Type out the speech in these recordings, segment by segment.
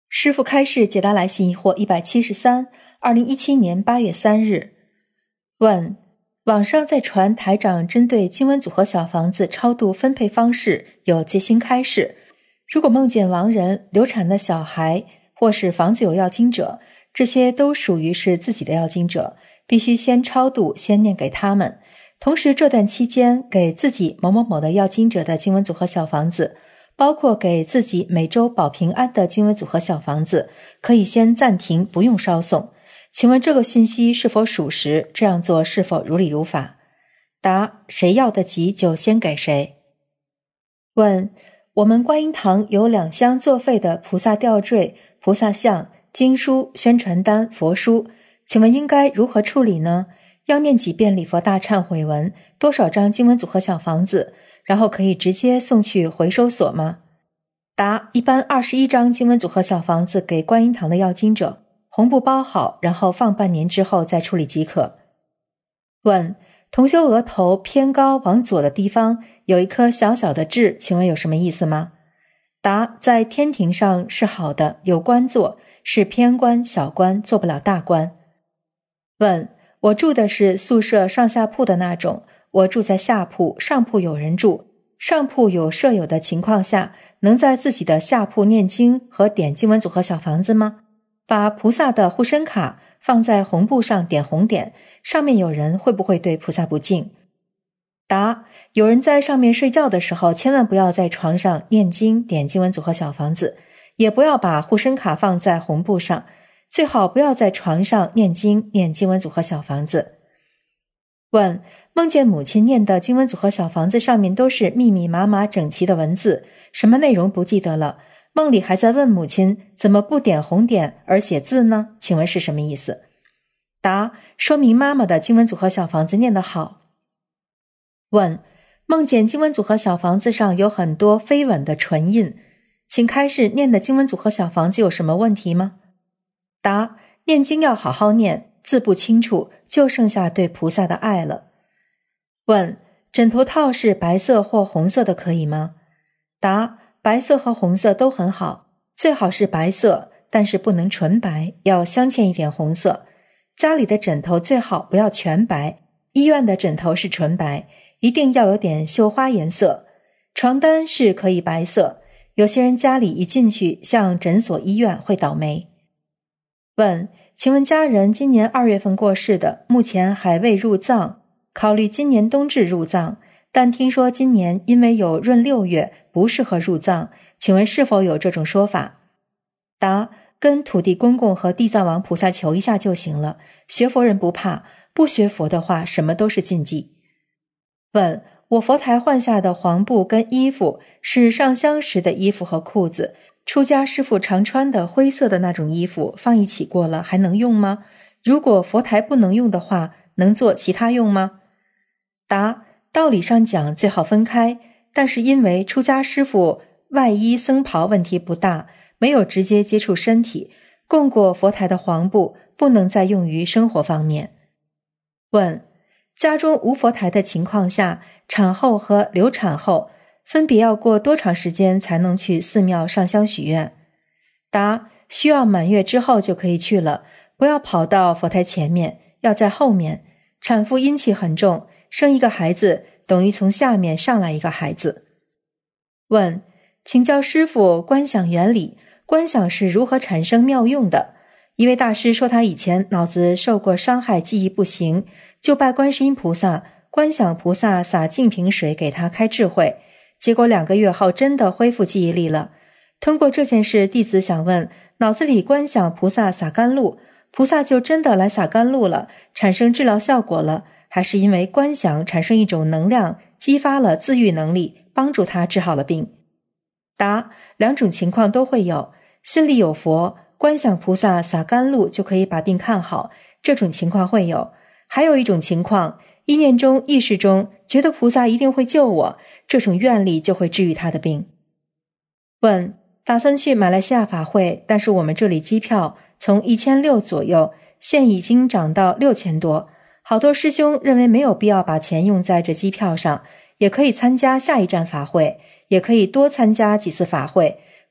师父开示解答来信疑惑173 2017年8月3日。问：网上在传台长针对经文组合小房子超度分配方式有最新开示，如果梦见亡人、流产的小孩或是房子有要经者，这些都属于是自己的要经者，必须先超度，先念给他们。同时这段期间给自己某某某的要经者的经文组合小房子，包括给自己每周保平安的经文组合小房子，可以先暂停，不用烧送。请问这个讯息是否属实？这样做是否如理如法？答：谁要得急就先给谁。问：我们观音堂有2箱作废的菩萨吊坠、菩萨像、经书、宣传单、佛书，请问应该如何处理呢？要念几遍礼佛大忏悔文，多少张经文组合小房子，然后可以直接送去回收所吗？答：一般21张经文组合小房子给观音堂的要经者，红布包好，然后放半年之后再处理即可。问：同修额头偏高往左的地方有一颗小小的痣，请问有什么意思吗？答：在天庭上是好的，有官做，是偏官小官，做不了大官。问：我住的是宿舍上下铺的那种，我住在下铺，上铺有人住，上铺有舍友的情况下，能在自己的下铺念经和点经文组合小房子吗？把菩萨的护身卡放在红布上点红点，上面有人会不会对菩萨不敬？答：有人在上面睡觉的时候，千万不要在床上念经点经文组合小房子，也不要把护身卡放在红布上，最好不要在床上念经念经文组合小房子。问：梦见母亲念的经文组合小房子上面都是密密麻麻整齐的文字，什么内容不记得了，梦里还在问母亲怎么不点红点而写字呢？请问是什么意思？答：说明妈妈的经文组合小房子念得好。问：梦见经文组合小房子上有很多飞吻的唇印，请开示念的经文组合小房子有什么问题吗？答：念经要好好念，字不清楚，就剩下对菩萨的爱了。问：枕头套是白色或红色的可以吗？答：白色和红色都很好，最好是白色，但是不能纯白，要镶嵌一点红色。家里的枕头最好不要全白，医院的枕头是纯白，一定要有点绣花颜色。床单是可以白色，有些人家里一进去像诊所医院会倒霉。问：请问家人今年2月份过世的，目前还未入葬，考虑今年冬至入葬，但听说今年因为有闰6月不适合入葬，请问是否有这种说法？答：跟土地公公和地藏王菩萨求一下就行了，学佛人不怕，不学佛的话什么都是禁忌。问：我佛台换下的黄布跟衣服是上香时的衣服和裤子，出家师父常穿的灰色的那种衣服放一起过了还能用吗？如果佛台不能用的话，能做其他用吗？答：道理上讲最好分开，但是因为出家师父外衣僧袍问题不大，没有直接接触身体，供过佛台的黄布不能再用于生活方面。问：家中无佛台的情况下，产后和流产后分别要过多长时间才能去寺庙上香许愿？答：需要满月之后就可以去了，不要跑到佛台前面，要在后面。产妇阴气很重，生一个孩子等于从下面上来一个孩子。问：请教师父观想原理，观想是如何产生妙用的？一位大师说他以前脑子受过伤害，记忆不行，就拜观世音菩萨，观想菩萨洒净瓶水给他开智慧，结果2个月后真的恢复记忆力了。通过这件事，弟子想问，脑子里观想菩萨洒甘露，菩萨就真的来洒甘露了，产生治疗效果了，还是因为观想产生一种能量，激发了自愈能力，帮助他治好了病？答：两种情况都会有，心里有佛，观想菩萨洒甘露就可以把病看好，这种情况会有。还有一种情况，意念中意识中觉得菩萨一定会救我，这种愿力就会治愈他的病。问：打算去马来西亚法会，但是我们这里机票从1600左右，现已经涨到6000多，好多师兄认为没有必要把钱用在这机票上，也可以参加下一站法会，也可以多参加几次法会，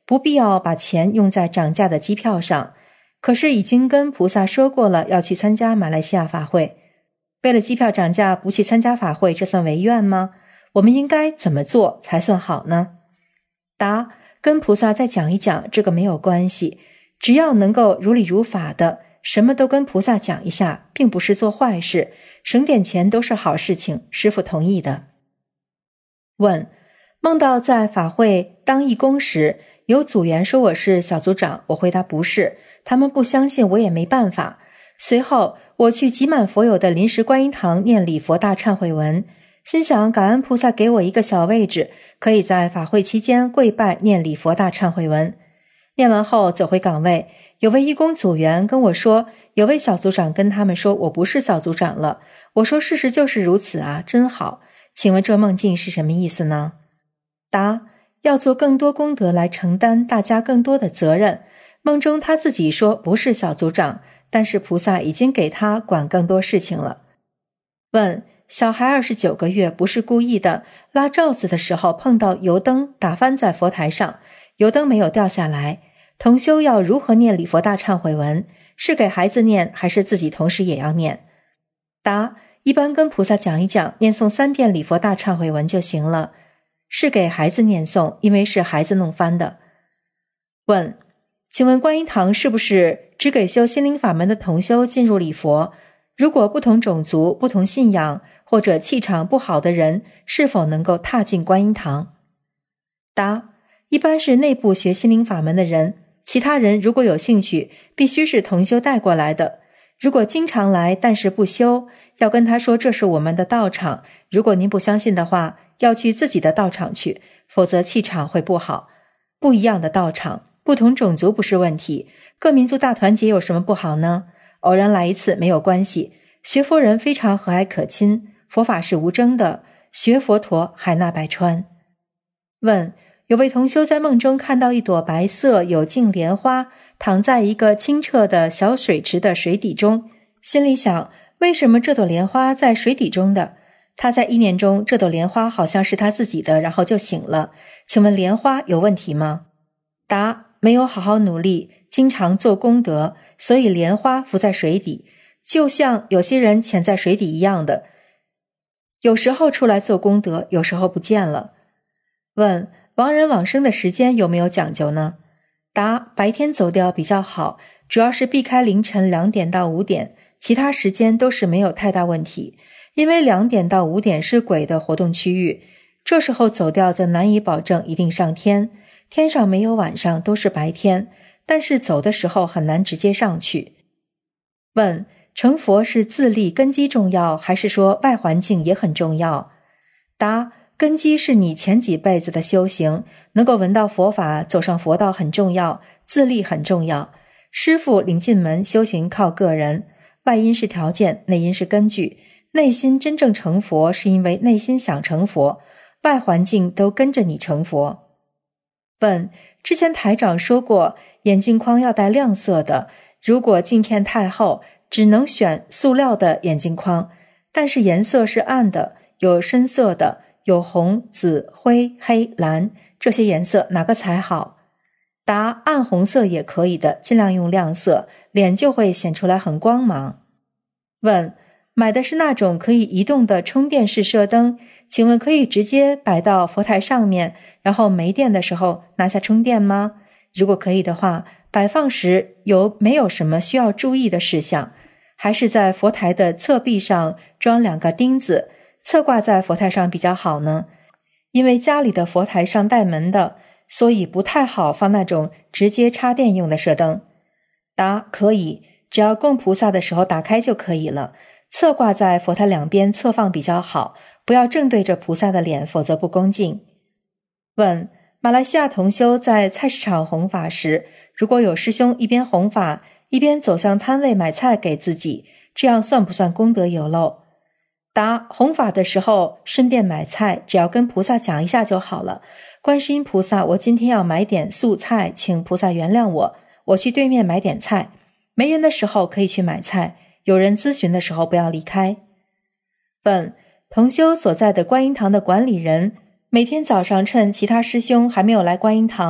不必要把钱用在涨价的机票上。可是已经跟菩萨说过了要去参加马来西亚法会，为了机票涨价不去参加法会，这算违愿吗？我们应该怎么做才算好呢？答：跟菩萨再讲一讲，这个没有关系，只要能够如理如法的，什么都跟菩萨讲一下，并不是做坏事，省点钱都是好事情，师父同意的。问：梦到在法会当义工时，有组员说我是小组长，我回答不是，他们不相信，我也没办法。随后我去集满佛友的临时观音堂念礼佛大忏悔文，心想感恩菩萨给我一个小位置，可以在法会期间跪拜念礼佛大忏悔文。念完后走回岗位，有位义工组员跟我说，有位小组长跟他们说我不是小组长了。我说事实就是如此啊，真好。请问这梦境是什么意思呢？答：要做更多功德来承担大家更多的责任。梦中他自己说不是小组长，但是菩萨已经给他管更多事情了。问：小孩29个月不是故意的，拉罩子的时候碰到油灯打翻在佛台上，油灯没有掉下来，同修要如何念礼佛大忏悔文？是给孩子念还是自己同时也要念？答：一般跟菩萨讲一讲，念诵3遍礼佛大忏悔文就行了。是给孩子念诵，因为是孩子弄翻的。问：请问观音堂是不是只给修心灵法门的同修进入礼佛？如果不同种族、不同信仰或者气场不好的人，是否能够踏进观音堂？答：一般是内部学心灵法门的人，其他人如果有兴趣，必须是同修带过来的。如果经常来但是不修，要跟他说这是我们的道场，如果您不相信的话，要去自己的道场去，否则气场会不好。不一样的道场，不同种族不是问题，各民族大团结有什么不好呢？偶然来一次没有关系，学佛人非常和蔼可亲，佛法是无争的，学佛陀海纳百川。问：有位同修在梦中看到一朵白色有茎莲花躺在一个清澈的小水池的水底中，心里想，为什么这朵莲花在水底中的？他在意念中，这朵莲花好像是他自己的，然后就醒了。请问莲花有问题吗？答：没有好好努力，经常做功德，所以莲花浮在水底，就像有些人潜在水底一样的，有时候出来做功德，有时候不见了。问：亡人往生的时间有没有讲究呢？答：白天走掉比较好，主要是避开凌晨2点到5点，其他时间都是没有太大问题。因为2点到5点是鬼的活动区域，这时候走掉则难以保证一定上天，天上没有晚上，都是白天，但是走的时候很难直接上去。问：成佛是自立根基重要，还是说外环境也很重要？答：根基是你前几辈子的修行，能够闻到佛法，走上佛道很重要，自立很重要。师父领进门，修行靠个人，外因是条件，内因是根据。内心真正成佛是因为内心想成佛，外环境都跟着你成佛。问：之前台长说过眼镜框要戴亮色的，如果镜片太厚，只能选塑料的眼镜框，但是颜色是暗的，有深色的，有红、紫、灰、黑、蓝，这些颜色哪个才好？答：暗红色也可以的，尽量用亮色，脸就会显出来很光芒。问：买的是那种可以移动的充电式射灯，请问可以直接摆到佛台上面，然后没电的时候拿下充电吗？如果可以的话，摆放时没有什么需要注意的事项？还是在佛台的侧壁上装2个钉子，侧挂在佛台上比较好呢？因为家里的佛台上带门的，所以不太好放那种直接插电用的射灯。答：可以，只要供菩萨的时候打开就可以了，侧挂在佛台两边侧放比较好，不要正对着菩萨的脸，否则不恭敬。问：马来西亚同修在菜市场弘法时，如果有师兄一边弘法一边走向摊位买菜给自己，这样算不算功德有漏？答：弘法的时候顺便买菜，只要跟菩萨讲一下就好了。观世音菩萨，我今天要买点素菜，请菩萨原谅我，我去对面买点菜。没人的时候可以去买菜，有人咨询的时候不要离开。问：同修所在的观音堂的管理人，每天早上趁其他师兄还没有来观音堂，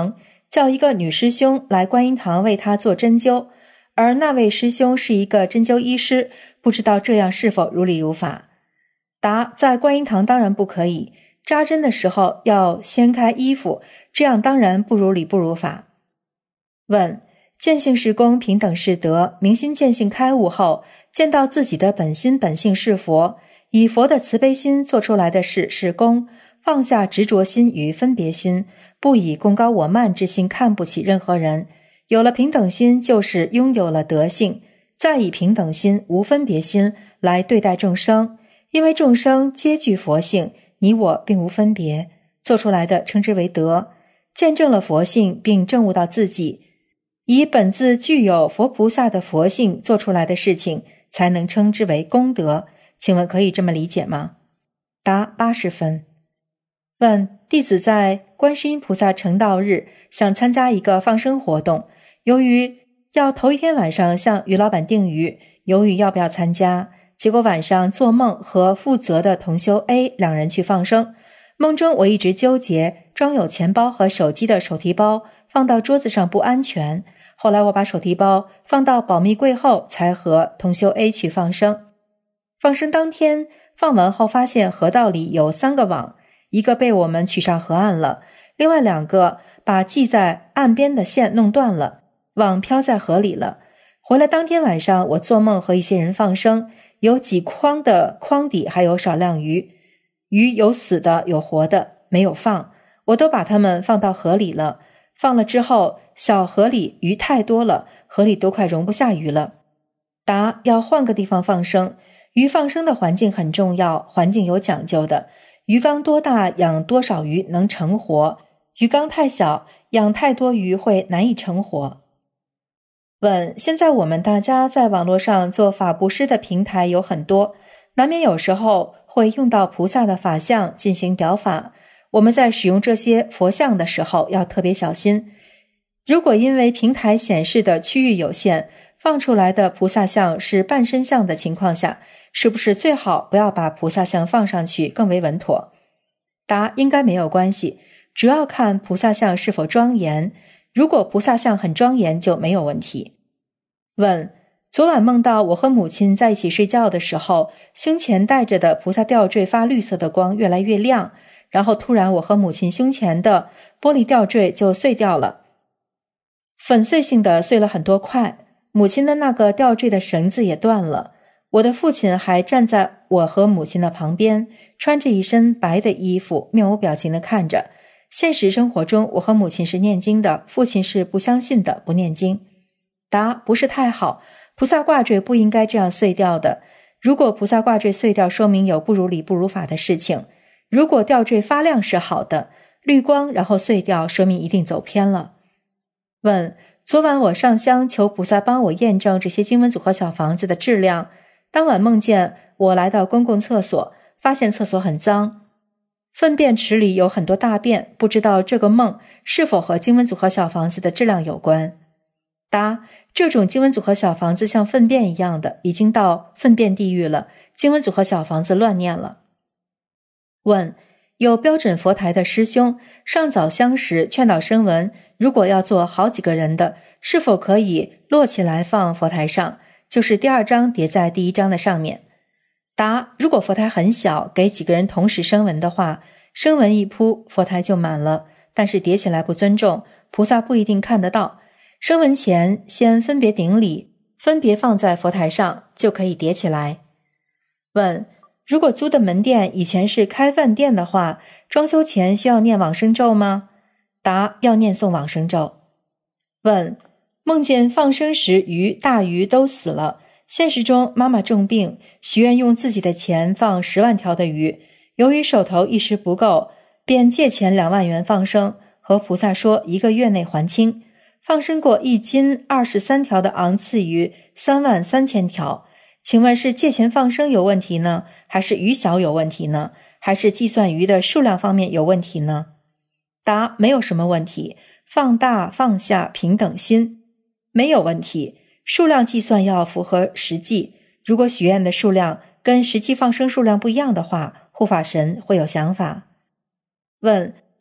叫一个女师兄来观音堂为他做针灸，而那位师兄是一个针灸医师，不知道这样是否如理如法？答：在观音堂当然不可以，扎针的时候要掀开衣服，这样当然不如理不如法。问：见性是功，平等是德，明心见性开悟后，见到自己的本心本性是佛，以佛的慈悲心做出来的事是功，放下执着心与分别心，不以功高我慢之心看不起任何人，有了平等心就是拥有了德性，再以平等心无分别心来对待众生，因为众生皆具佛性，你我并无分别，做出来的称之为德，见证了佛性并证悟到自己，以本自具有佛菩萨的佛性做出来的事情才能称之为功德，请问可以这么理解吗？答：80分。问：弟子在观世音菩萨成道日想参加一个放生活动，由于要头一天晚上向于老板订鱼，犹豫要不要参加，结果晚上做梦和负责的同修 A 两人去放生，梦中我一直纠结装有钱包和手机的手提包放到桌子上不安全，后来我把手提包放到保密柜后才和同修 A 去放生。放生当天放完后发现河道里有3个网，一个被我们取上河岸了，另外2个把系在岸边的线弄断了，网漂在河里了。回来当天晚上我做梦和一些人放生，有几筐的筐底还有少量鱼，鱼有死的有活的，没有放，我都把它们放到河里了，放了之后小河里鱼太多了，河里都快容不下鱼了。答：要换个地方放生，鱼放生的环境很重要，环境有讲究的，鱼缸多大养多少鱼能成活，鱼缸太小养太多鱼会难以成活。问：现在我们大家在网络上做法布施的平台有很多，难免有时候会用到菩萨的法相进行表法，我们在使用这些佛像的时候要特别小心。如果因为平台显示的区域有限，放出来的菩萨像是半身像的情况下，是不是最好不要把菩萨像放上去更为稳妥？答：应该没有关系，主要看菩萨像是否庄严，如果菩萨像很庄严就没有问题。问：昨晚梦到我和母亲在一起睡觉的时候，胸前戴着的菩萨吊坠发绿色的光越来越亮，然后突然我和母亲胸前的玻璃吊坠就碎掉了，粉碎性的碎了很多块，母亲的那个吊坠的绳子也断了，我的父亲还站在我和母亲的旁边，穿着一身白的衣服，面无表情地看着。现实生活中我和母亲是念经的，父亲是不相信的，不念经。答：不是太好，菩萨挂坠不应该这样碎掉的，如果菩萨挂坠碎掉，说明有不如理不如法的事情，如果吊坠发亮是好的，绿光然后碎掉，说明一定走偏了。问：昨晚我上香求菩萨帮我验证这些经文组合小房子的质量，当晚梦见我来到公共厕所，发现厕所很脏，粪便池里有很多大便，不知道这个梦是否和经文组合小房子的质量有关。答：这种经文组合小房子像粪便一样的，已经到粪便地狱了，经文组合小房子乱念了。问：有标准佛台的师兄上早香时劝导声闻，如果要做好几个人的，是否可以摞起来放佛台上，就是第2张叠在第1张的上面？答：如果佛台很小，给几个人同时声闻的话，声闻一扑佛台就满了，但是叠起来不尊重，菩萨不一定看得到，声闻前先分别顶礼，分别放在佛台上就可以叠起来。问：如果租的门店以前是开饭店的话，装修前需要念往生咒吗？答：要念诵往生咒。问：梦见放生时鱼大鱼都死了，现实中妈妈重病，许愿用自己的钱放10万条的鱼，由于手头一时不够，便借钱2万元放生，和菩萨说1个月内还清，放生过1斤23条的昂刺鱼3万3千条，请问是借钱放生有问题呢，还是鱼小有问题呢，还是计算鱼的数量方面有问题呢？答：没有什么问题，放大放下平等心，没有问题，数量计算要符合实际，如果许愿的数量跟实际放生数量不一样的话，护法神会有想法。问：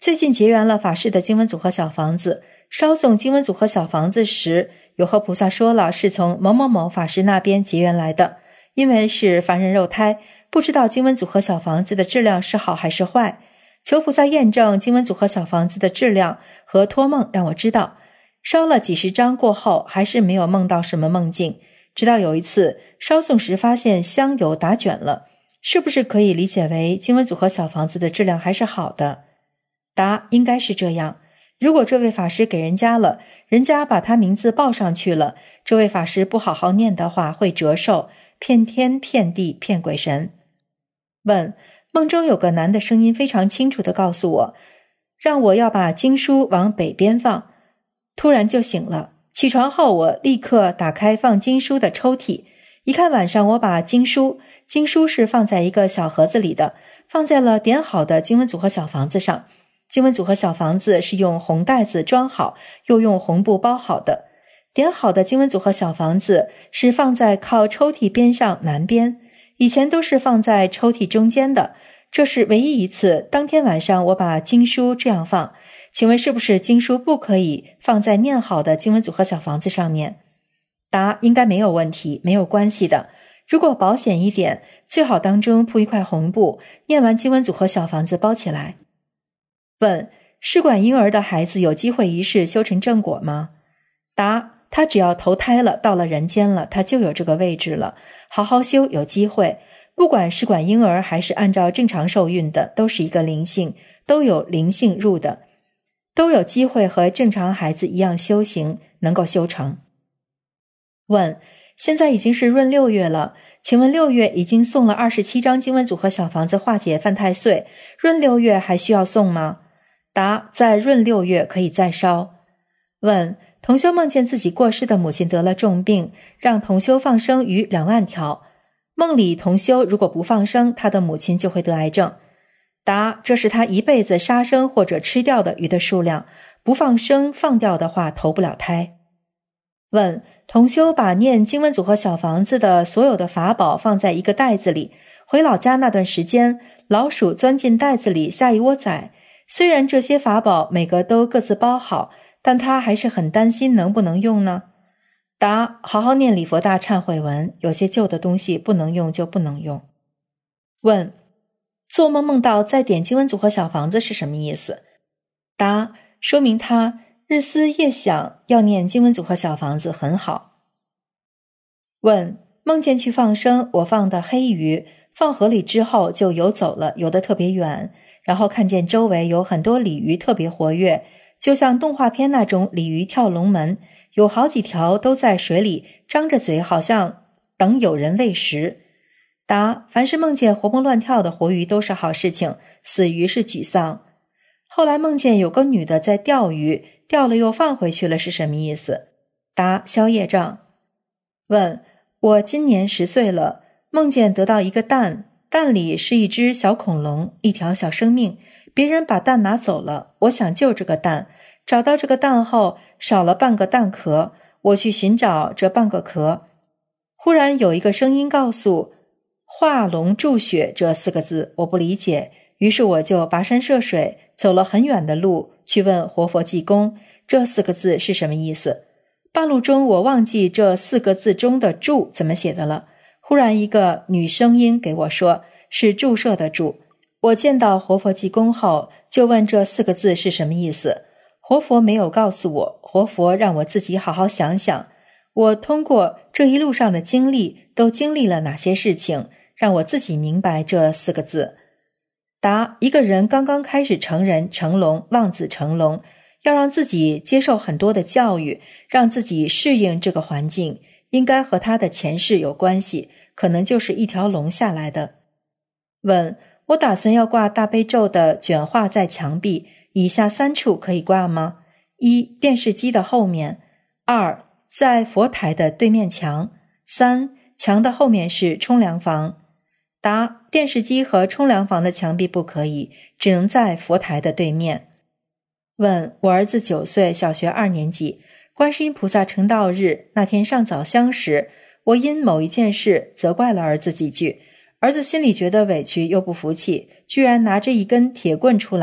最近结缘了法师的经文组合小房子，烧送经文组合小房子时，有和菩萨说了是从某某某法师那边结缘来的，因为是凡人肉胎，不知道经文组合小房子的质量是好还是坏，求菩萨验证经文组合小房子的质量和托梦让我知道。烧了几十张过后，还是没有梦到什么梦境，直到有一次烧送时发现香油打卷了，是不是可以理解为经文组合小房子的质量还是好的？答：应该是这样。如果这位法师给人家了，人家把他名字报上去了，这位法师不好好念的话会折寿，骗天骗地骗鬼神。问：梦中有个男的声音非常清楚地告诉我，让我要把经书往北边放，突然就醒了。起床后我立刻打开放经书的抽屉，一看晚上我把经书是放在一个小盒子里的，放在了点好的经文组合小房子上。经文组合小房子是用红袋子装好，又用红布包好的。点好的经文组合小房子是放在靠抽屉边上南边，以前都是放在抽屉中间的，这是唯一一次当天晚上我把经书这样放。请问是不是经书不可以放在念好的经文组合小房子上面？答：应该没有问题，没有关系的。如果保险一点，最好当中铺一块红布，念完经文组合小房子包起来。问：试管婴儿的孩子有机会一世修成正果吗？答：他只要投胎了，到了人间了，他就有这个位置了，好好修有机会。不管试管婴儿还是按照正常受孕的，都是一个灵性，都有灵性入的，都有机会和正常孩子一样修行，能够修成。问：现在已经是闰6月了，请问6月已经送了27张经文组合小房子化解犯太岁，闰6月还需要送吗？答：在闰6月可以再烧。问：同修梦见自己过世的母亲得了重病，让同修放生鱼2万条，梦里同修如果不放生，他的母亲就会得癌症。答：这是他一辈子杀生或者吃掉的鱼的数量，不放生放掉的话投不了胎。问：同修把念经文组合小房子的所有的法宝放在一个袋子里，回老家那段时间，老鼠钻进袋子里下一窝崽，虽然这些法宝每个都各自包好，但他还是很担心能不能用呢？答：好好念礼佛大忏悔文，有些旧的东西不能用就不能用。问：做梦梦到在点经文组合小房子是什么意思？答：说明他日思夜想要念经文组合小房子很好。问：梦见去放生，我放的黑鱼放河里之后就游走了，游得特别远，然后看见周围有很多鲤鱼特别活跃，就像动画片那种鲤鱼跳龙门，有好几条都在水里张着嘴，好像等有人喂食。答：凡是梦见活蹦乱跳的活鱼都是好事情，死鱼是沮丧。后来梦见有个女的在钓鱼，钓了又放回去了，是什么意思？答：消业障。问：我今年10岁了，梦见得到一个蛋，蛋里是一只小恐龙，一条小生命，别人把蛋拿走了，我想救这个蛋，找到这个蛋后少了半个蛋壳，我去寻找这半个壳，忽然有一个声音告诉化龙注血这4个字，我不理解，于是我就跋山涉水走了很远的路去问活佛济公这4个字是什么意思。半路中我忘记这4个字中的注怎么写的了，忽然一个女声音给我说是注射的注。我见到活佛济公后就问这4个字是什么意思，活佛没有告诉我，活佛让我自己好好想想，我通过这一路上的经历都经历了哪些事情，让我自己明白这4个字。答：一个人刚刚开始成人成龙望子成龙，要让自己接受很多的教育，让自己适应这个环境，应该和他的前世有关系，可能就是一条龙下来的。问：我打算要挂大悲咒的卷画在墙壁，以下3处可以挂吗？1. 电视机的后面， 2. 在佛台的对面墙， 3. 墙的后面是冲凉房。答：电视机和冲凉房的墙壁不可以，只能在佛台的对面。问：我儿子9岁，小学2年级，观世音菩萨成道日那天上早香时，我因某一件事责怪了儿子几句，儿子心里觉得委屈又不服气，居然拿着一根铁棍出来，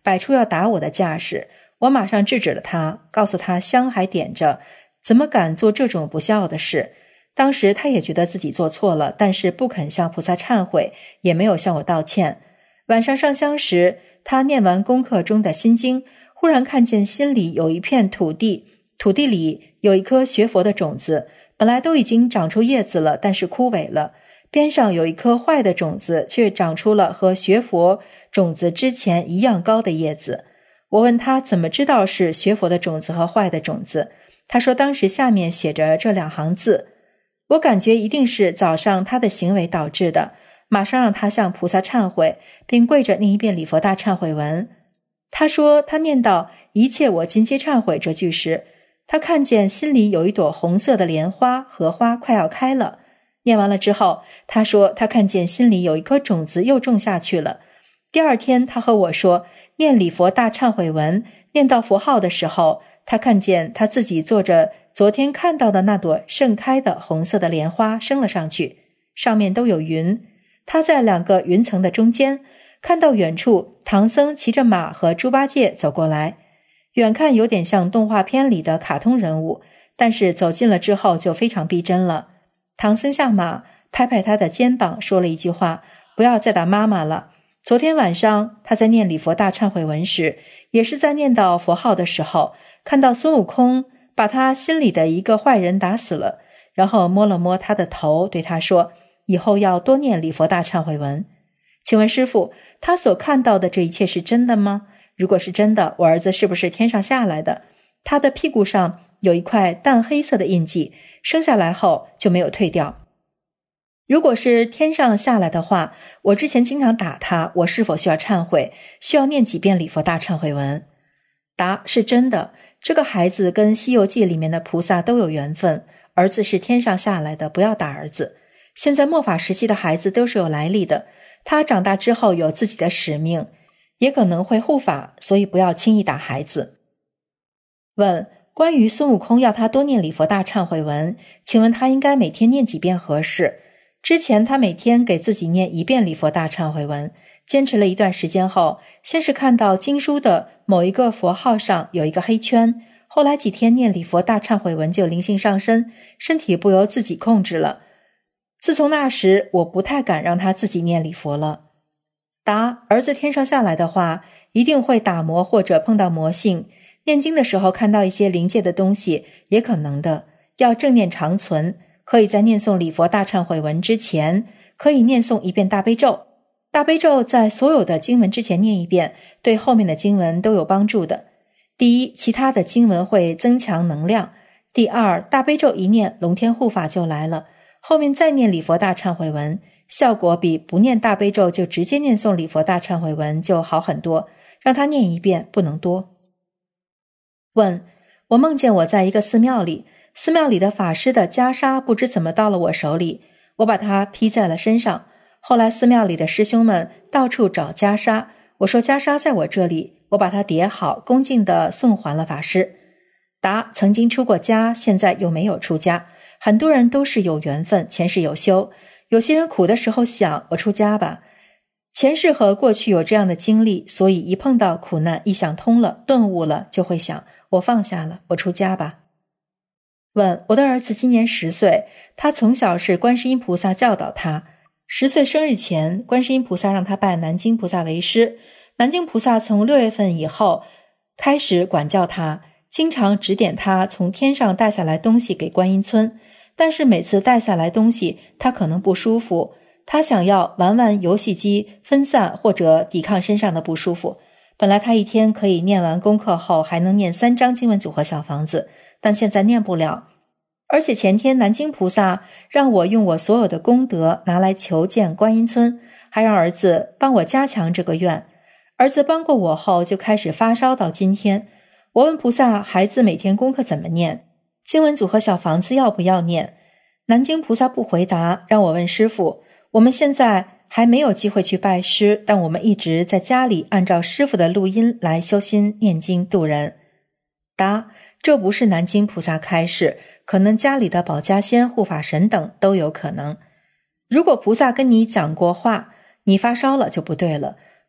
摆出要打我的架势。我马上制止了他，告诉他香还点着，怎么敢做这种不孝的事。当时他也觉得自己做错了，但是不肯向菩萨忏悔，也没有向我道歉。晚上上香时，他念完功课中的心经，忽然看见心里有一片土地，土地里有一颗学佛的种子，本来都已经长出叶子了，但是枯萎了。边上有一颗坏的种子，却长出了和学佛种子之前一样高的叶子。我问他怎么知道是学佛的种子和坏的种子，他说当时下面写着这2行字。我感觉一定是早上他的行为导致的，马上让他向菩萨忏悔，并跪着念一遍礼佛大忏悔文。他说他念到一切我今皆忏悔这句时，他看见心里有一朵红色的莲花荷花快要开了。念完了之后，他说他看见心里有一颗种子又种下去了。第二天他和我说，念礼佛大忏悔文念到佛号的时候，他看见他自己坐着昨天看到的那朵盛开的红色的莲花升了上去，上面都有云。他在2个云层的中间，看到远处唐僧骑着马和猪八戒走过来，远看有点像动画片里的卡通人物，但是走近了之后就非常逼真了。唐僧下马，拍拍他的肩膀，说了一句话，不要再打妈妈了。昨天晚上他在念礼佛大忏悔文时，也是在念到佛号的时候，看到孙悟空把他心里的一个坏人打死了，然后摸了摸他的头，对他说，以后要多念礼佛大忏悔文。请问师父，他所看到的这一切是真的吗？如果是真的，我儿子是不是天上下来的？他的屁股上有一块淡黑色的印记，生下来后就没有退掉。如果是天上下来的话，我之前经常打他，我是否需要忏悔？需要念几遍礼佛大忏悔文？答：是真的。这个孩子跟《西游记》里面的菩萨都有缘分，儿子是天上下来的，不要打儿子。现在末法时期的孩子都是有来历的，他长大之后有自己的使命，也可能会护法，所以不要轻易打孩子。问：关于孙悟空要他多念礼佛大忏悔文，请问他应该每天念几遍合适？之前他每天给自己念1遍礼佛大忏悔文，坚持了一段时间后，先是看到经书的某一个佛号上有一个黑圈，后来几天念礼佛大忏悔文就灵性上身，身体不由自己控制了。自从那时，我不太敢让他自己念礼佛了。答：儿子天上下来的话，一定会打魔或者碰到魔性，念经的时候看到一些灵界的东西，也可能的，要正念长存。可以在念诵礼佛大忏悔文之前，可以念诵1遍大悲咒。大悲咒在所有的经文之前念1遍，对后面的经文都有帮助的。第一，其他的经文会增强能量。第二，大悲咒一念，龙天护法就来了。后面再念礼佛大忏悔文，效果比不念大悲咒就直接念诵礼佛大忏悔文就好很多。让他念1遍，不能多。问：我梦见我在一个寺庙里，寺庙里的法师的袈裟不知怎么到了我手里，我把它披在了身上。后来寺庙里的师兄们到处找袈裟，我说袈裟在我这里，我把它叠好，恭敬地送还了法师。答：曾经出过家，现在又没有出家。很多人都是有缘分，前世有修。有些人苦的时候想，我出家吧。前世和过去有这样的经历，所以一碰到苦难，一想通了，顿悟了，就会想，我放下了，我出家吧。问：我的儿子今年10岁，他从小是观世音菩萨教导他。10岁生日前，观世音菩萨让他拜南京菩萨为师。南京菩萨从6月份以后开始管教他，经常指点他从天上带下来东西给观音村，但是每次带下来东西他可能不舒服，他想要玩玩游戏机分散或者抵抗身上的不舒服。本来他一天可以念完功课后还能念3张经文组合小房子，但现在念不了。而且前天南京菩萨让我用我所有的功德拿来求见观音村，还让儿子帮我加强这个愿。儿子帮过我后就开始发烧到今天。我问菩萨，孩子每天功课怎么念？经文组合小房子要不要念？南京菩萨不回答，让我问师父。我们现在还没有机会去拜师，但我们一直在家里按照师父的录音来修心念经度人。答：这不是南京菩萨开示，可能家里的保家仙、护法神等都有可能。如果菩萨跟你讲过话，你发烧了就不对了。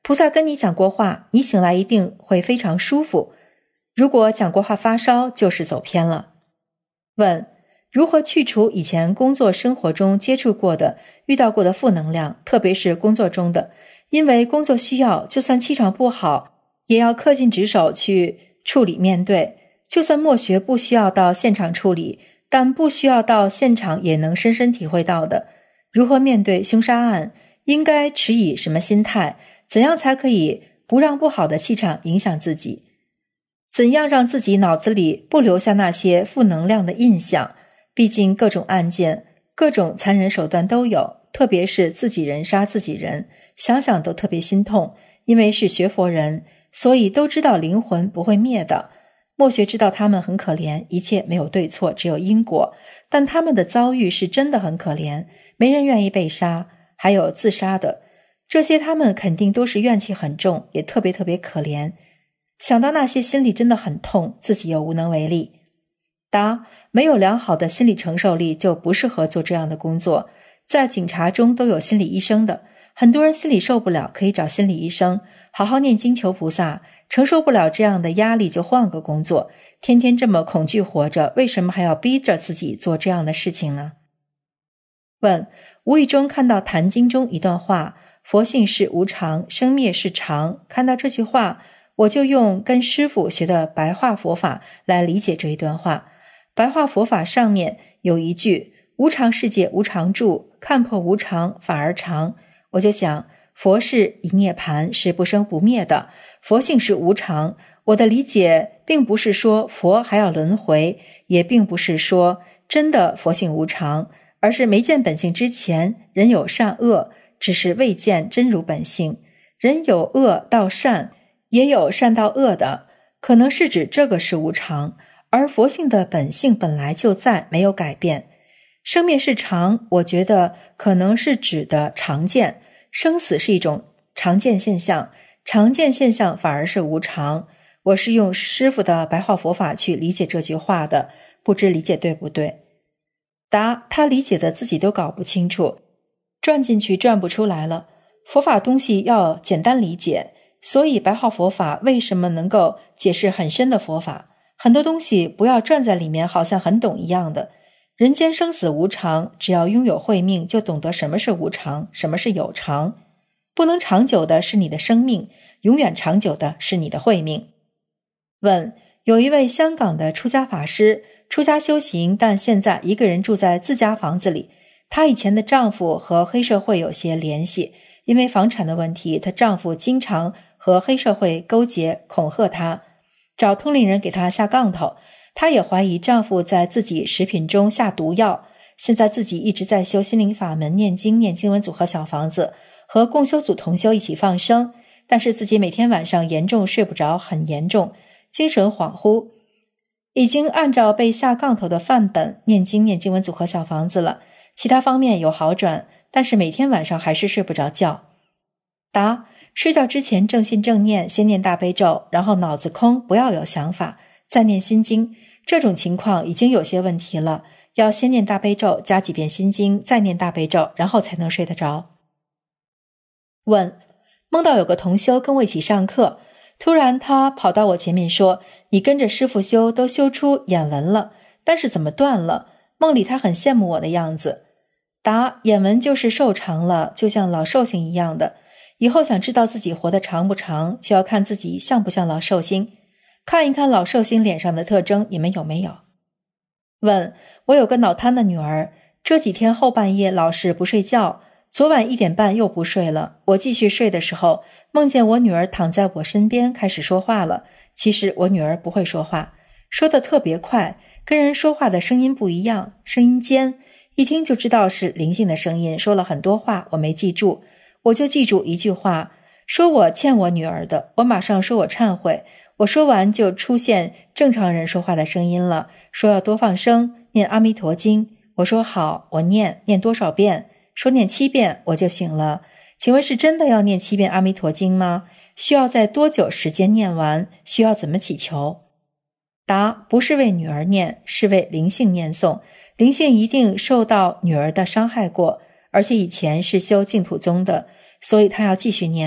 菩萨跟你讲过话，你醒来一定会非常舒服。如果讲过话发烧，就是走偏了。问：如何去除以前工作生活中接触过的、遇到过的负能量，特别是工作中的？因为工作需要，就算气场不好，也要恪尽职守去处理面对。就算默学不需要到现场处理，但不需要到现场也能深深体会到的。如何面对凶杀案？应该持以什么心态？怎样才可以不让不好的气场影响自己？怎样让自己脑子里不留下那些负能量的印象？毕竟各种案件、各种残忍手段都有，特别是自己人杀自己人，想想都特别心痛。因为是学佛人，所以都知道灵魂不会灭的。默学知道他们很可怜，一切没有对错，只有因果，但他们的遭遇是真的很可怜，没人愿意被杀，还有自杀的，这些他们肯定都是怨气很重，也特别可怜。想到那些心里真的很痛，自己又无能为力。答：没有良好的心理承受力就不适合做这样的工作。在警察中都有心理医生的，很多人心里受不了可以找心理医生，好好念经求菩萨，承受不了这样的压力就换个工作。天天这么恐惧活着，为什么还要逼着自己做这样的事情呢？问：无意中看到《坛经》中一段话，佛性是无常，生灭是常。看到这句话，我就用跟师父学的白话佛法来理解这一段话。白话佛法上面有一句：无常世界无常住，看破无常反而常。我就想，佛是一涅盘，是不生不灭的，佛性是无常。我的理解并不是说佛还要轮回，也并不是说真的佛性无常，而是没见本性之前，人有善恶，只是未见真如本性。人有恶到善，也有善到恶的，可能是指这个是无常，而佛性的本性本来就在，没有改变。生灭是常，我觉得可能是指的常见，生死是一种常见现象，常见现象反而是无常。我是用师父的白话佛法去理解这句话的，不知理解对不对？答：他理解的自己都搞不清楚，转进去转不出来了。佛法东西要简单理解，所以白话佛法为什么能够解释很深的佛法？很多东西不要转在里面好像很懂一样的。人间生死无常，只要拥有慧命，就懂得什么是无常，什么是有常。不能长久的是你的生命，永远长久的是你的慧命。问：有一位香港的出家法师，出家修行，但现在一个人住在自家房子里。她以前的丈夫和黑社会有些联系，因为房产的问题，她丈夫经常和黑社会勾结，恐吓她，找通灵人给她下杠头。她也怀疑丈夫在自己食品中下毒药。现在自己一直在修心灵法门，念经文组和小房子，和共修组同修一起放生，但是自己每天晚上严重睡不着，很严重，精神恍惚。已经按照被下杠头的范本念经文组和小房子了，其他方面有好转，但是每天晚上还是睡不着觉。答：睡觉之前正信正念，先念大悲咒，然后脑子空，不要有想法，再念心经。这种情况已经有些问题了，要先念大悲咒，加几遍心经，再念大悲咒，然后才能睡得着。问：梦到有个同修跟我一起上课，突然他跑到我前面说，你跟着师父修都修出眼纹了，但是怎么断了？梦里他很羡慕我的样子。答：眼纹就是寿长了，就像老寿星一样的，以后想知道自己活得长不长，就要看自己像不像老寿星。看一看老寿星脸上的特征，你们有没有？问：我有个脑瘫的女儿，这几天后半夜老是不睡觉，昨晚1点半又不睡了。我继续睡的时候，梦见我女儿躺在我身边开始说话了。其实我女儿不会说话，说得特别快，跟人说话的声音不一样，声音尖，一听就知道是灵性的声音。说了很多话我没记住，我就记住一句话，说我欠我女儿的，我马上说我忏悔。我说完就出现正常人说话的声音了，说要多放生，念阿弥陀经。我说好，我念多少遍？说念7遍我就醒了。请问是真的要念7遍阿弥陀经吗？需要在多久时间念完？需要怎么祈求？答：不是为女儿念，是为灵性念诵。灵性一定受到女儿的伤害过，而且以前是修净土宗的，所以她要继续念。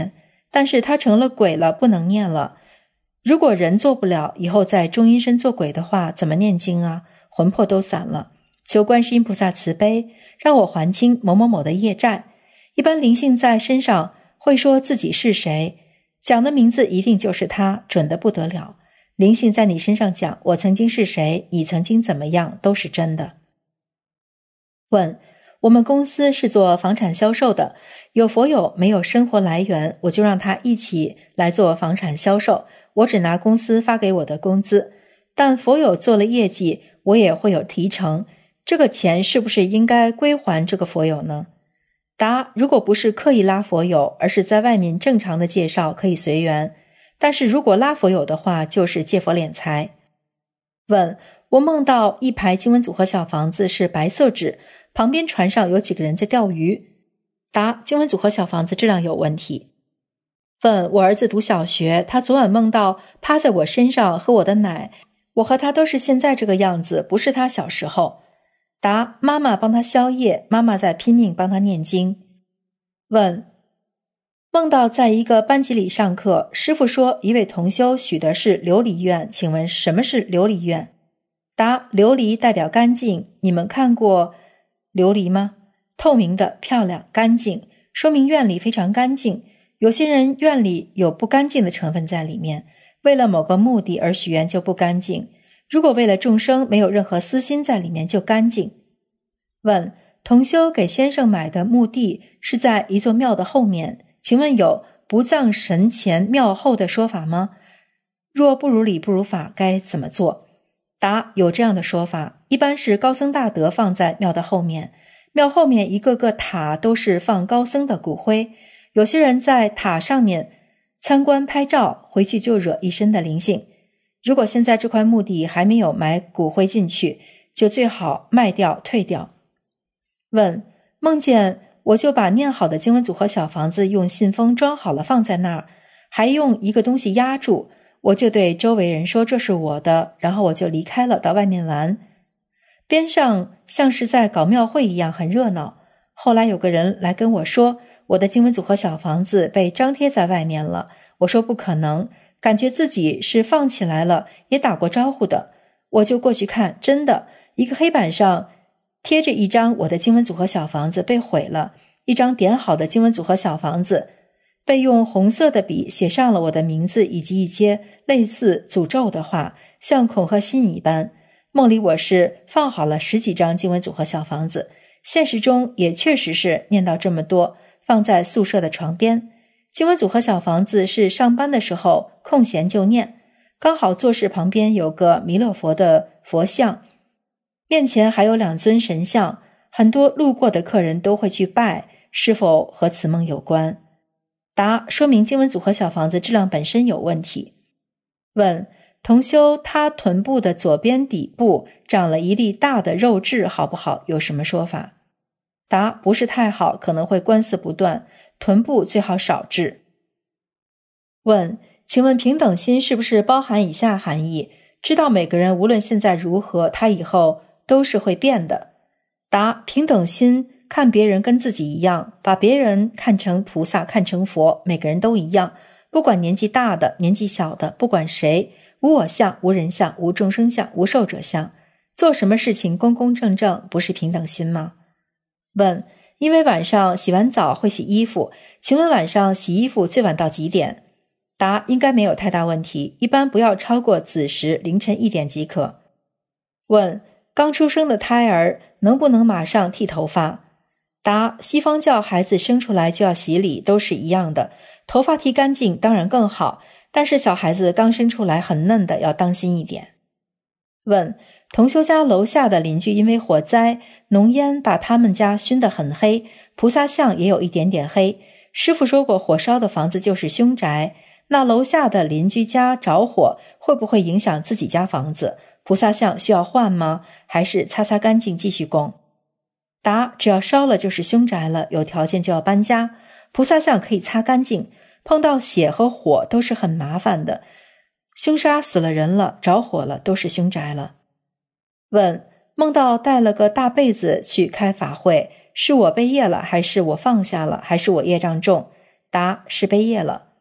但是他成了鬼了，不能念了。如果人做不了，以后在中阴身做鬼的话，怎么念经啊？魂魄都散了。求观世音菩萨慈悲，让我还清某某某的业债。一般灵性在身上会说自己是谁，讲的名字一定就是他，准得不得了。灵性在你身上讲我曾经是谁，你曾经怎么样，都是真的。问：我们公司是做房产销售的，有佛友没有生活来源，我就让他一起来做房产销售，我只拿公司发给我的工资，但佛友做了业绩，我也会有提成，这个钱是不是应该归还这个佛友呢？答：如果不是刻意拉佛友，而是在外面正常的介绍，可以随缘，但是如果拉佛友的话，就是借佛敛财。问：我梦到一排经文组合小房子是白色纸，旁边船上有几个人在钓鱼。答：经文组合小房子质量有问题。问：我儿子读小学，他昨晚梦到趴在我身上喝我的奶，我和他都是现在这个样子，不是他小时候。答：妈妈帮他消业，妈妈在拼命帮他念经。问：梦到在一个班级里上课，师父说一位同修许的是琉璃愿，请问什么是琉璃愿？答：琉璃代表干净，你们看过琉璃吗？透明的、漂亮、干净，说明愿里非常干净。有些人愿里有不干净的成分在里面，为了某个目的而许愿就不干净，如果为了众生没有任何私心在里面就干净。问：同修给先生买的墓地是在一座庙的后面，请问有不葬神前庙后的说法吗？若不如理不如法，该怎么做？答：有这样的说法，一般是高僧大德放在庙的后面，庙后面一个个塔都是放高僧的骨灰，有些人在塔上面参观拍照，回去就惹一身的灵性。如果现在这块墓地还没有埋骨灰进去，就最好卖掉退掉。问：梦见我就把念好的经文组合小房子用信封装好了放在那儿，还用一个东西压住，我就对周围人说这是我的，然后我就离开了，到外面玩。边上像是在搞庙会一样，很热闹。后来有个人来跟我说，我的经文组合小房子被张贴在外面了，我说不可能，感觉自己是放起来了，也打过招呼的，我就过去看，真的，一个黑板上贴着一张我的经文组合小房子被毁了，一张点好的经文组合小房子被用红色的笔写上了我的名字以及一些类似诅咒的话，像恐吓信一般。梦里我是放好了10几张经文组合小房子，现实中也确实是念到这么多，放在宿舍的床边。经文组合小房子是上班的时候空闲就念，刚好座室旁边有个弥勒佛的佛像，面前还有2尊神像，很多路过的客人都会去拜，是否和此梦有关？答：说明经文组合小房子质量本身有问题。问：同修他臀部的左边底部长了一粒大的肉痣，好不好？有什么说法？答：不是太好，可能会官司不断，臀部最好少痣。问：请问平等心是不是包含以下含义？知道每个人无论现在如何，他以后都是会变的。答：平等心看别人跟自己一样，把别人看成菩萨，看成佛，每个人都一样，不管年纪大的年纪小的，不管谁，无我相，无人相，无众生相，无寿者相，做什么事情公公正正，不是平等心吗？问：因为晚上洗完澡会洗衣服，请问晚上洗衣服最晚到几点？答：应该没有太大问题，一般不要超过子时凌晨1点即可。问：刚出生的胎儿能不能马上剃头发？答：西方教孩子生出来就要洗礼，都是一样的，头发剃干净当然更好，但是小孩子刚生出来很嫩的，要当心一点。问：同修家楼下的邻居因为火灾，浓烟把他们家熏得很黑，菩萨像也有一点点黑，师父说过火烧的房子就是凶宅，那楼下的邻居家着火会不会影响自己家房子？菩萨像需要换吗？还是擦擦干净继续供？答：只要烧了就是凶宅了，有条件就要搬家，菩萨像可以擦干净，碰到血和火都是很麻烦的，凶杀死了人了，着火了，都是凶宅了。问：梦到带了个大被子去开法会，是我背业了，还是我放下了，还是我业障重？答：是背业了。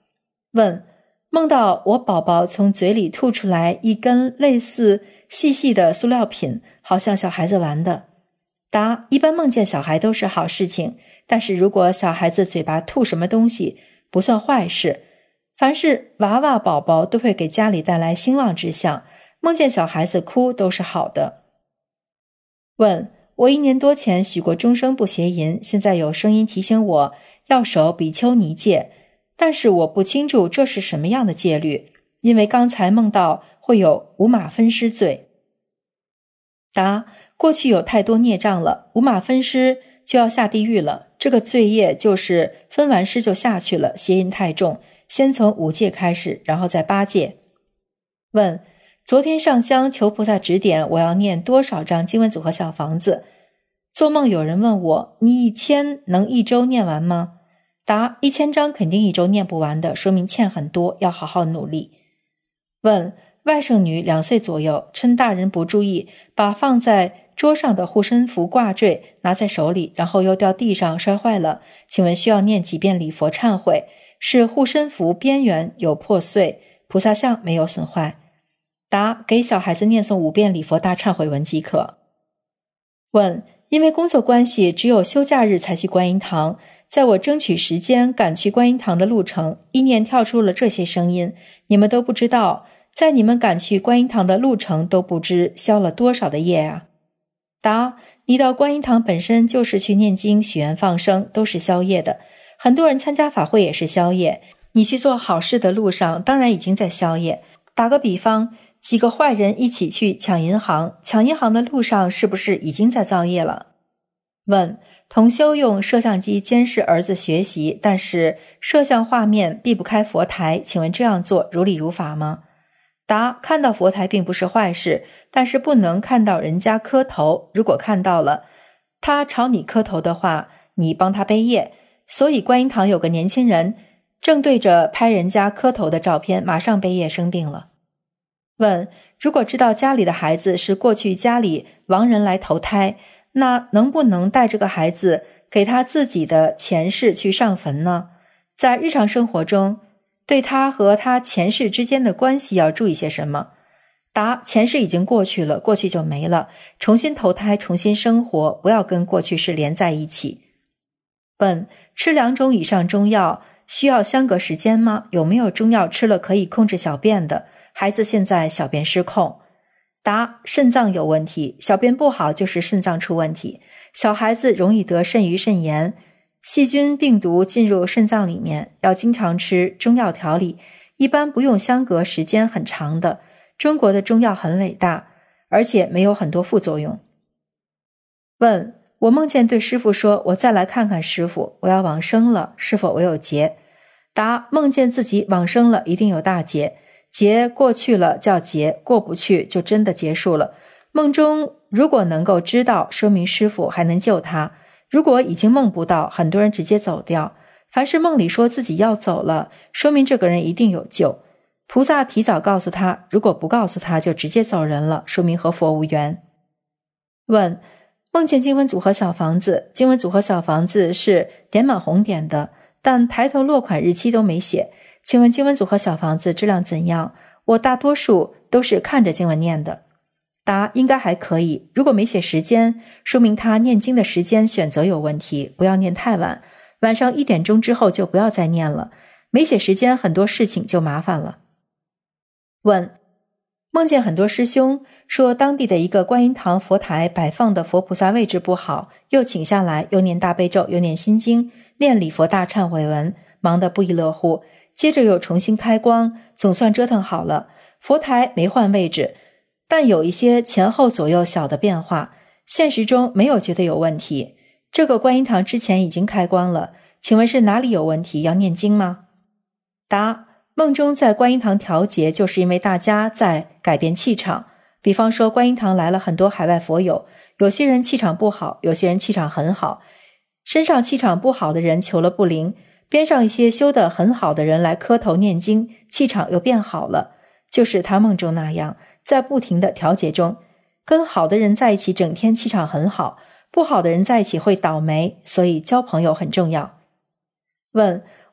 问：梦到我宝宝从嘴里吐出来一根类似细细的塑料品，好像小孩子玩的。答：一般梦见小孩都是好事情，但是如果小孩子嘴巴吐什么东西，不算坏事。凡是娃娃宝宝都会给家里带来兴旺之象，梦见小孩子哭都是好的。问：我1年多前许过终生不邪淫，现在有声音提醒我要守比丘尼戒，但是我不清楚这是什么样的戒律，因为刚才梦到会有五马分尸罪。答：过去有太多孽障了，五马分尸就要下地狱了，这个罪业就是分完尸就下去了，邪淫太重，先从5戒开始，然后再8戒。问：昨天上香求菩萨指点，我要念多少张经文组合小房子？做梦有人问我，你1000能1周念完吗？答：1000张肯定1周念不完的，说明欠很多，要好好努力。问：外甥女2岁左右，趁大人不注意，把放在桌上的护身符挂坠拿在手里，然后又掉地上摔坏了，请问需要念几遍礼佛忏悔？是护身符边缘有破碎，菩萨像没有损坏。答：给小孩子念诵5遍礼佛大忏悔文即可。问：因为工作关系，只有休假日才去观音堂，在我争取时间赶去观音堂的路程，意念跳出了这些声音，你们都不知道，在你们赶去观音堂的路程都不知消了多少的业啊。答：你到观音堂本身就是去念经许愿放生，都是消业的，很多人参加法会也是消业，你去做好事的路上当然已经在消业。打个比方，几个坏人一起去抢银行，抢银行的路上是不是已经在造业了？问：同修用摄像机监视儿子学习，但是摄像画面避不开佛台，请问这样做如理如法吗？答：看到佛台并不是坏事，但是不能看到人家磕头，如果看到了他朝你磕头的话，你帮他背业。所以观音堂有个年轻人正对着拍人家磕头的照片，马上背业生病了。问：如果知道家里的孩子是过去家里亡人来投胎，那能不能带这个孩子给他自己的前世去上坟呢？在日常生活中，对他和他前世之间的关系要注意些什么？答：前世已经过去了，过去就没了，重新投胎，重新生活，不要跟过去式连在一起。问：吃2种以上中药需要相隔时间吗？有没有中药吃了可以控制小便的？孩子现在小便失控。答：肾脏有问题，小便不好就是肾脏出问题，小孩子容易得肾盂肾炎，细菌病毒进入肾脏里面，要经常吃中药调理，一般不用相隔时间很长的。中国的中药很伟大，而且没有很多副作用。问：我梦见对师父说，我再来看看师父，我要往生了，是否我有劫？答：梦见自己往生了，一定有大劫，劫过去了叫劫，过不去就真的结束了。梦中如果能够知道，说明师父还能救他，如果已经梦不到，很多人直接走掉。凡是梦里说自己要走了，说明这个人一定有救，菩萨提早告诉他，如果不告诉他就直接走人了，说明和佛无缘。问：梦见经文组合小房子，经文组合小房子是点满红点的，但抬头落款日期都没写，请问经文组合小房子质量怎样？我大多数都是看着经文念的。答：应该还可以，如果没写时间，说明他念经的时间选择有问题，不要念太晚，晚上1点钟之后就不要再念了，没写时间很多事情就麻烦了。问：梦见很多师兄说当地的一个观音堂佛台摆放的佛菩萨位置不好，又请下来，又念大悲咒，又念心经，念礼佛大忏悔文，忙得不亦乐乎，接着又重新开光，总算折腾好了，佛台没换位置，但有一些前后左右小的变化，现实中没有觉得有问题。这个观音堂之前已经开光了，请问是哪里有问题？要念经吗？答：梦中在观音堂调节，就是因为大家在改变气场。比方说观音堂来了很多海外佛友，有些人气场不好，有些人气场很好，身上气场不好的人求了不灵，边上一些修得很好的人来磕头念经，气场又变好了，就是他梦中那样，在不停的调节中，跟好的人在一起整天气场很好，不好的人在一起会倒霉，所以交朋友很重要。问：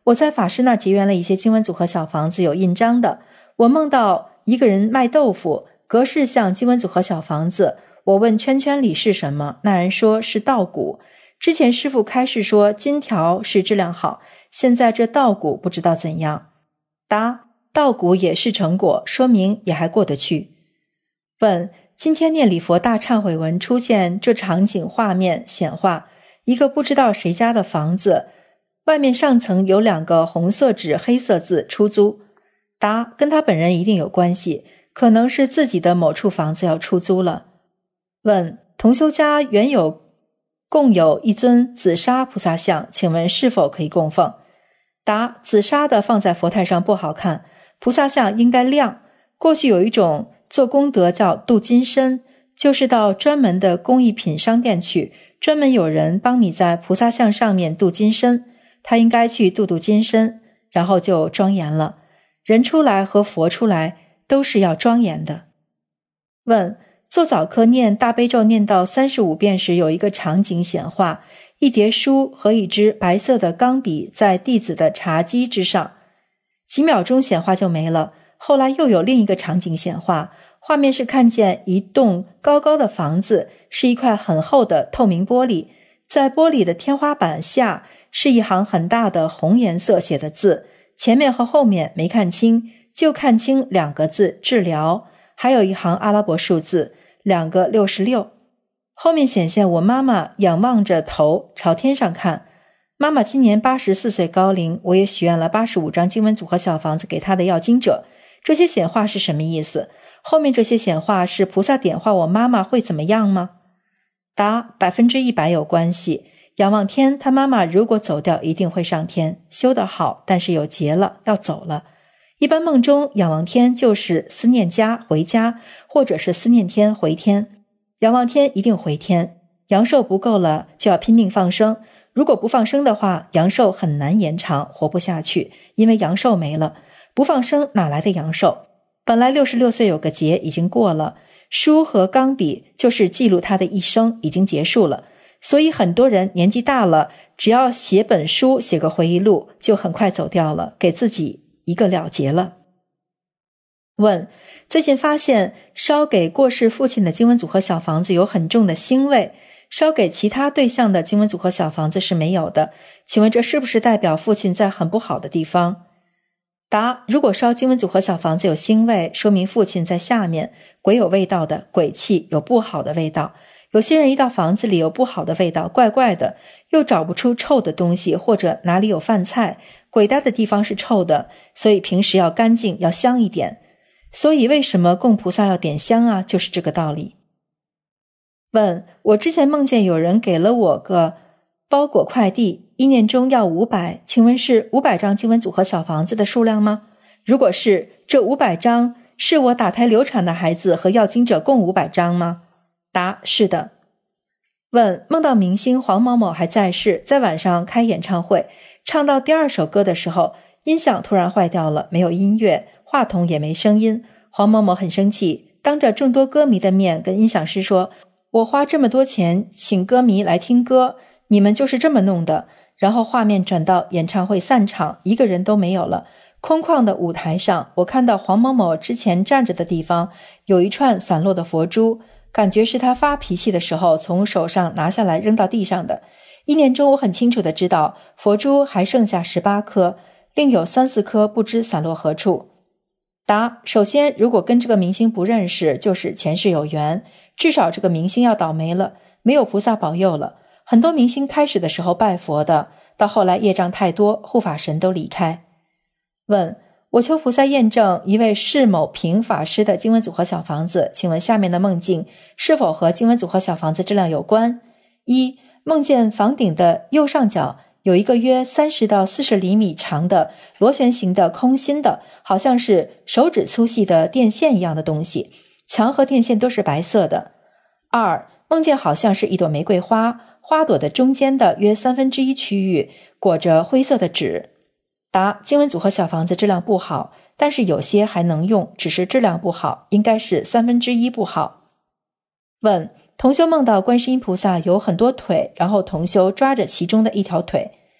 我在法师那儿结缘了一些经文组合小房子，有印章的。我梦到一个人卖豆腐，格式像经文组合小房子。我问圈圈里是什么，那人说是稻谷。之前师父开示说金条是质量好，现在这稻谷不知道怎样。答：稻谷也是成果，说明也还过得去。问：今天念礼佛大忏悔文出现这场景画面显化，一个不知道谁家的房子，外面上层有2个红色纸黑色字出租。答：跟他本人一定有关系，可能是自己的某处房子要出租了。问：同修家原共有一尊紫砂菩萨像，请问是否可以供奉？答：紫砂的放在佛台上不好看，菩萨像应该亮。过去有一种做功德叫镀金身，就是到专门的工艺品商店去，专门有人帮你在菩萨像上面镀金身，他应该去镀金身，然后就庄严了。人出来和佛出来都是要庄严的。问：做早课念大悲咒念到35遍时，有一个场景显化，一叠书和一支白色的钢笔在弟子的茶几之上，几秒钟显化就没了。后来又有另一个场景显化，画面是看见一栋高高的房子，是一块很厚的透明玻璃，在玻璃的天花板下是一行很大的红颜色写的字，前面和后面没看清，就看清2个字治疗，还有一行阿拉伯数字2个66。后面显现我妈妈仰望着头朝天上看。妈妈今年84岁高龄，我也许愿了85张经文组合小房子给她的要经者。这些显化是什么意思？后面这些显化是菩萨点化我妈妈会怎么样吗？答：100%有关系。仰望天，他妈妈如果走掉一定会上天，修得好，但是有劫了，要走了。一般梦中仰望天就是思念家回家，或者是思念天回天。仰望天一定回天，阳寿不够了就要拼命放生，如果不放生的话，阳寿很难延长，活不下去，因为阳寿没了。不放生哪来的阳寿？本来66岁有个劫已经过了，书和钢笔就是记录他的一生已经结束了，所以很多人年纪大了，只要写本书写个回忆录就很快走掉了，给自己一个了结了。问：最近发现烧给过世父亲的经文组合小房子有很重的腥味，烧给其他对象的经文组合小房子是没有的，请问这是不是代表父亲在很不好的地方？答：如果烧经文组合小房子有腥味，说明父亲在下面，鬼有味道的，鬼气有不好的味道。有些人一到房子里有不好的味道，怪怪的，又找不出臭的东西，或者哪里有饭菜，鬼待的地方是臭的，所以平时要干净，要香一点。所以为什么供菩萨要点香啊？就是这个道理。问：我之前梦见有人给了我个包裹快递，意念中要500，请问是500张经文组合小房子的数量吗？如果是，这500张是我打胎流产的孩子和要经者共500张吗？答：是的。问：梦到明星黄某某还在世，在晚上开演唱会，唱到第2首歌的时候，音响突然坏掉了，没有音乐，话筒也没声音。黄某某很生气，当着众多歌迷的面跟音响师说：我花这么多钱请歌迷来听歌，你们就是这么弄的。然后画面转到演唱会散场，一个人都没有了，空旷的舞台上，我看到黄某某之前站着的地方有一串散落的佛珠，感觉是他发脾气的时候从手上拿下来扔到地上的。意念中我很清楚地知道佛珠还剩下18颗，另有3-4颗不知散落何处。答：首先，如果跟这个明星不认识，就是前世有缘，至少这个明星要倒霉了，没有菩萨保佑了。很多明星开始的时候拜佛的，到后来业障太多，护法神都离开。问：我求菩萨验证一位释某平法师的经文组合小房子，请问下面的梦境是否和经文组合小房子质量有关？一、梦见房顶的右上角有一个约30到40厘米长的螺旋形的空心的，好像是手指粗细的电线一样的东西，墙和电线都是白色的。二、梦见好像是一朵玫瑰花，花朵的中间的约1/3区域裹着灰色的纸。答：经文组合小房子质量不好，但是有些还能用，只是质量不好，应该是1/3不好。问：同修梦到观世音菩萨有很多腿，然后同修抓着其中的一条腿。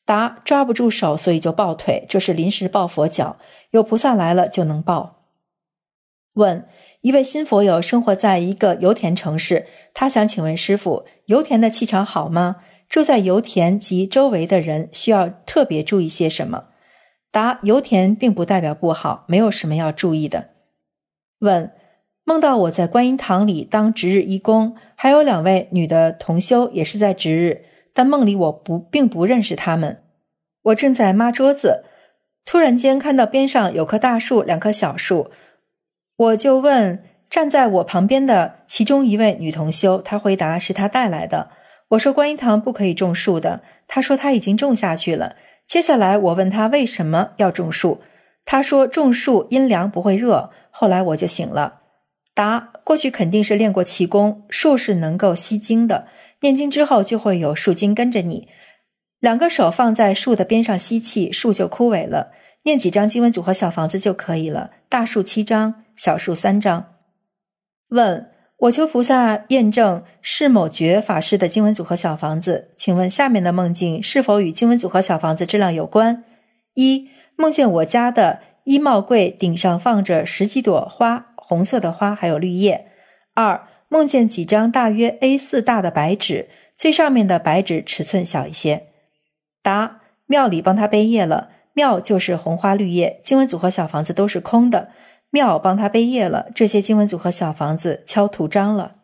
答：抓不住手，所以就抱腿，这是临时抱佛脚，有菩萨来了就能抱。问：一位新佛友生活在一个油田城市，他想请问师父，油田的气场好吗？住在油田及周围的人需要特别注意些什么？答：油田并不代表不好，没有什么要注意的。问：梦到我在观音堂里当值日义工，还有2位女的同修也是在值日，但梦里我并不认识她们。我正在抹桌子，突然间看到边上有棵大树，2棵小树，我就问站在我旁边的其中一位女同修，她回答是她带来的。我说观音堂不可以种树的，她说她已经种下去了。接下来我问她为什么要种树，她说种树阴凉不会热。后来我就醒了。答：过去肯定是练过气功，树是能够吸精的，念经之后就会有树精跟着你，2个手放在树的边上吸气，树就枯萎了，念几张经文组合小房子就可以了，大树7张，小树3张。问：我求菩萨验证释某觉法师的经文组合小房子，请问下面的梦境是否与经文组合小房子质量有关？一、梦见我家的衣帽柜顶上放着10几朵花，红色的花还有绿叶。2、梦见几张大约 A4 大的白纸，最上面的白纸尺寸小一些。答：庙里帮他背业了，庙就是红花绿叶，经文组合小房子都是空的，庙帮他背业了，这些经文组合小房子敲图章了。